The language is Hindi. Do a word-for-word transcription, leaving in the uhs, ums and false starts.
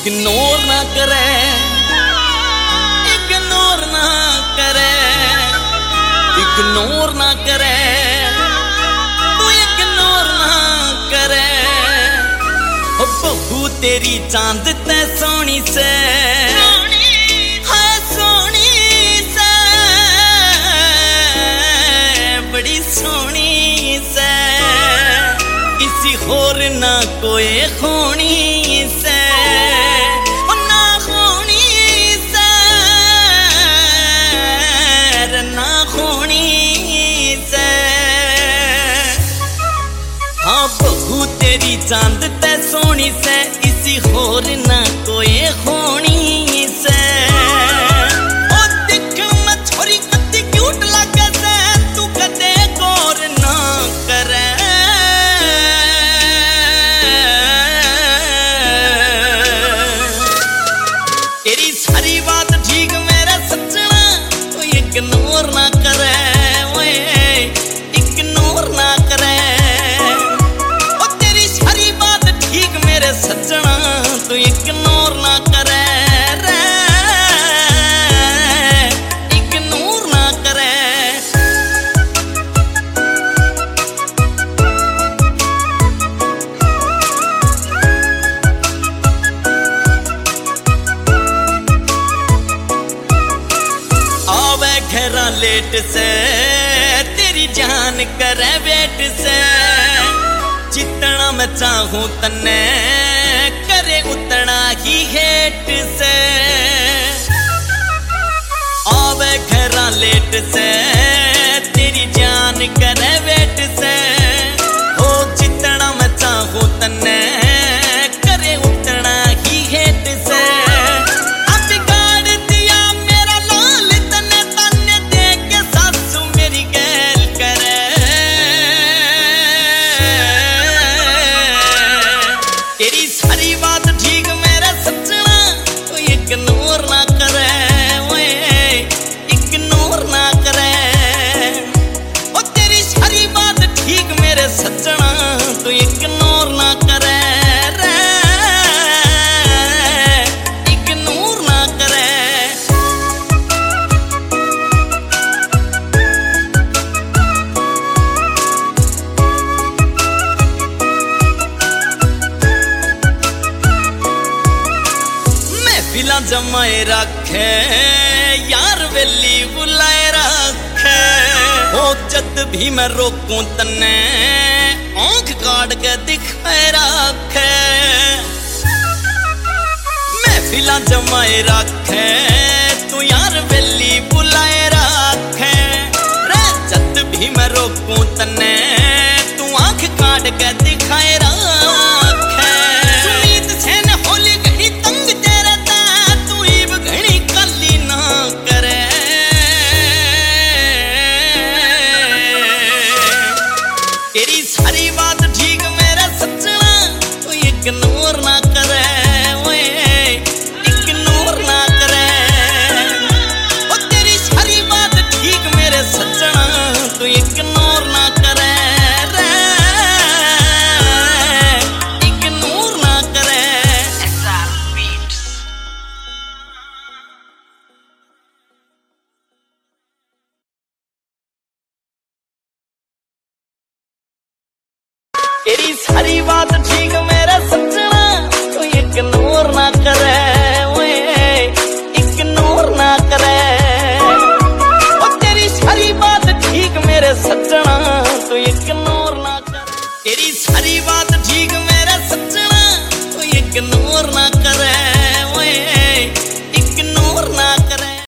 इग्नोर ना करे, इग्नोर ना करे, इग्नोर ना करे, तू इग्नोर ना करे। ओ बहू तेरी चांद ते सोनी से, हाय सोनी से, बड़ी सोनी से, किसी होर ना कोई खूनी से, ना खूनी से, ना खूनी से। हाँ बहू तेरी चांद ते सोनी से, इसी होर ना कोई खूनी से। ओ दिखण में छोरी कत्ती क्यूट लागे से, तू कदे गौर ना करे। तेरी सारी बात ठीक मेरा सजना, तू इग्नोर ना करे, ओए इग्नोर ना करे। ओ तेरी सारी बात ठीक मेरे सजना, तू इग्नोर ना करे रे, इग्नोर ना करे। आवे घेरा लेट से, तेरी जान करे वेट से, जितना मैं चाहूं तन्ने करे उतना ही हेट से। आवे घेरा लेट से, तेरी जान करे वेट से, ओ जितना मैं चाहूं तन्ने करे उतना ही हेट से। तेरी सारी बात ठीक मेरा सजना, तू इग्नोर ना करे, ओए इग्नोर ना करे। ओ तेरी सारी बात ठीक मेरे सजना, तू इग्नोर ना करे रे, इग्नोर ना करे। फिला जमाए रखे, यार वेली बुलाए रखे। ओ जद भी मैं रोकूं तन्ने आंख काट के दिखाए रखे। मैं फिला जमाए रखे, तू यार वेली बुलाए रखे। रे जद भी मैं रोकूं तन्ने तू आंख काट के दिखाए रखे। सुनीत से न होली गई तंग तेरी सारी बात ठीक मेरा सजना, तू इग्नोर ना करे, ओए इग्नोर ना करे। ओ तेरी सारी बात ठीक मेरे सजना, तू इग्नोर ना करे रे, इग्नोर ना करे। तेरी सारी बात ठीक मेरा सजना, तू इग्नोर ना करे, ओए इग्नोर ना करे। ओ तेरी सारी बात ठीक मेरे सजना, तू इग्नोर ना करे। तेरी सारी बात